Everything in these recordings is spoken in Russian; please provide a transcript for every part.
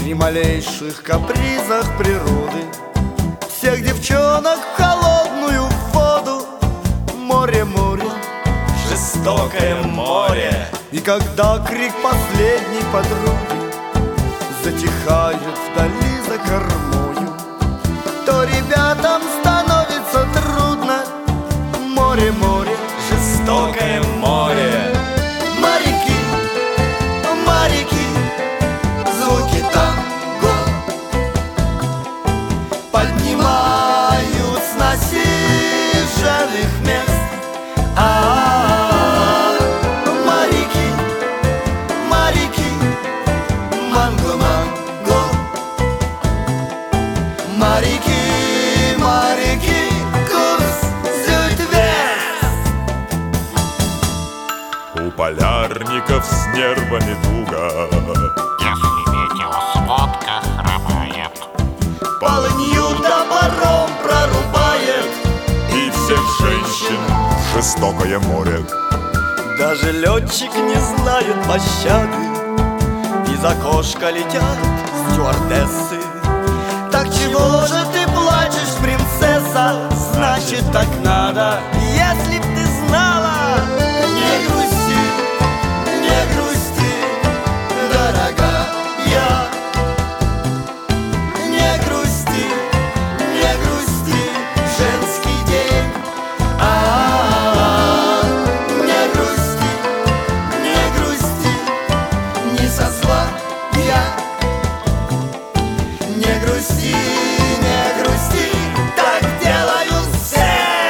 При малейших капризах природы всех девчонок в холодную воду. Море, море, жестокое море. И когда крик последней подруги затихает вдали за кормою, то ребятам становится трудно. Море, море, жестокое море. Моряки, моряки, звуки танго поднимают с насиженных мест. Моряки, моряки, манго-манго. Моряки, моряки, курс зюдвест. У полярников с нервами туго, если метеосводка хромает, полынью топором прорубает и всех женщин жестокое море. Даже летчик не знает пощады, из окошка летят стюардессы. Так чего же ты плачешь, принцесса? Значит, так надо. Если б ты знала, не грусти, не грусти, дорогая. Не грусти, не грусти, женский день. Не грусти, не грусти, не со зла я. Не грусти, не грусти, так делают все.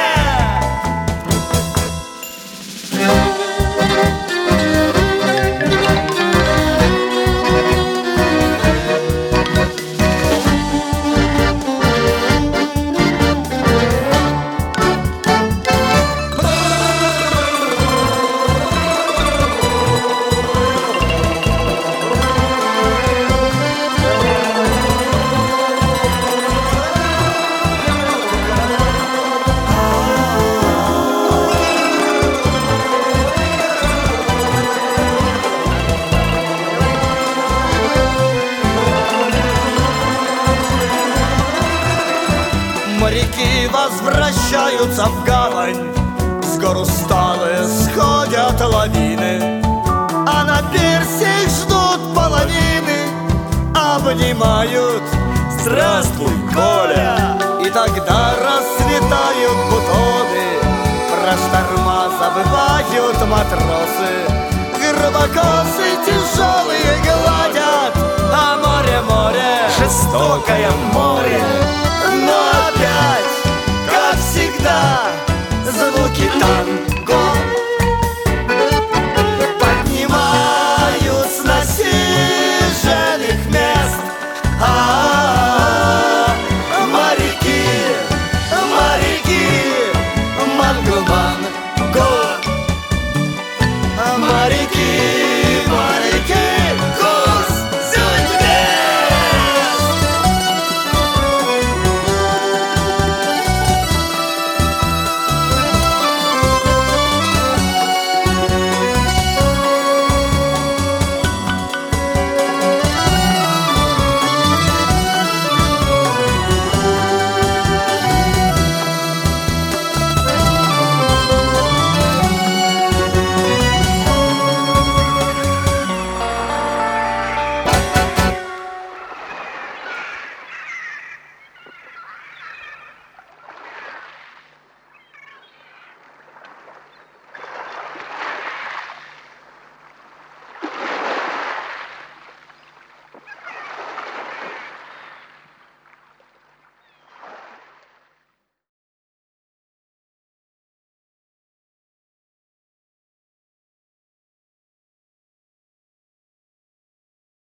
Моряки возвращаются в гавань, с гор усталые сходят лавины, а на пирсе их ждут половины, обнимают «Здравствуй, Коля!» И тогда расцветают бутоны, про шторма забывают матросы. Гробокосы тяжелые гладят, а море, море, Жестокое море.